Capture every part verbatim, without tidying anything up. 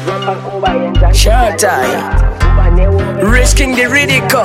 Short time. Risking the ridicule.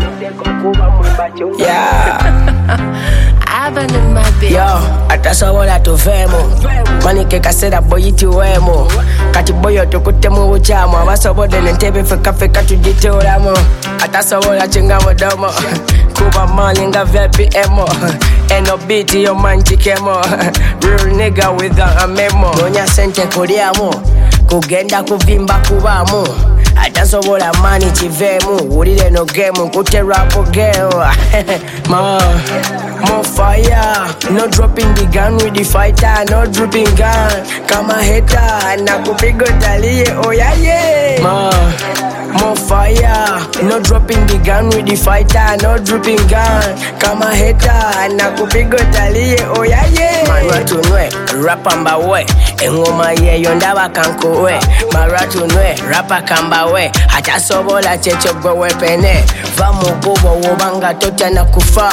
Yeah. I've been in my bed. Yo, atasobola tuvemo manike kasera boyiti wemo kati boyo tukutemu uchamu abasobode nentebe feka feka tujitolamo atasobola chinga modomo kuba mali nga V P emo eno beat yo manchikemo real nigga with a memo nonya sente kuliamo kugenda kuvimba kubamu atasobola mani chivemu ulile no game kute rap game ma more fire no dropping the gun with the fighter no dropping gun kama hater na kupigo talie oh yeah yeah ma more fire no dropping the gun with the fighter no dropping gun kama hater na kupigo talie oh yeah yeah maratu nwe rapa mbawe engoma ye yondaba kankowe maratu nwe rapa kamba we hata sobola checho gwe pene va mu kubo wobanga tota na kufa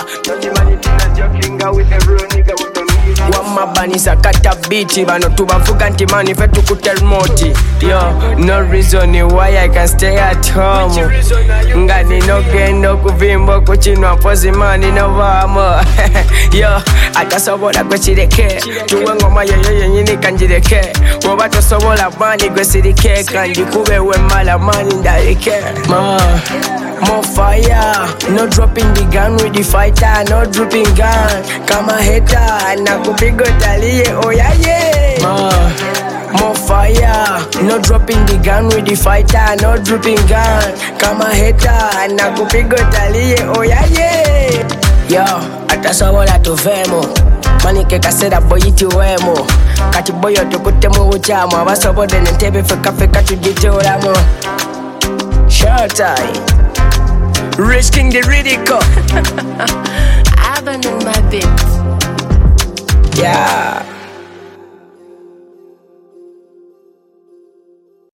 wamabanisa kata biti bano tubavuga nti mani fe tukutelmoti yo no reason why I can stay at home nga nino gendo kuvimbo kuchinwa pozi mani no vamo yo atasobola kwechireke tuwe ngoma yoyo yenyini kanjireke woba tosobola mani gwesirike kandi kubewe mala mani ndarike ma more fire no dropping the gun with the fighter no dropping gun kama hater na kupigo talie oh yeah yeah ma more fire no dropping the gun with the fighter no dropping gun kama hater na kupigo talie oh yeah yeah yo atasobola tuvemo manike kasera boyiti wemo kati boyo tukutemu uchamu abasobode nentebe feka feka tujitolamo short time risking the ridicule. I've been in my bed. Yeah.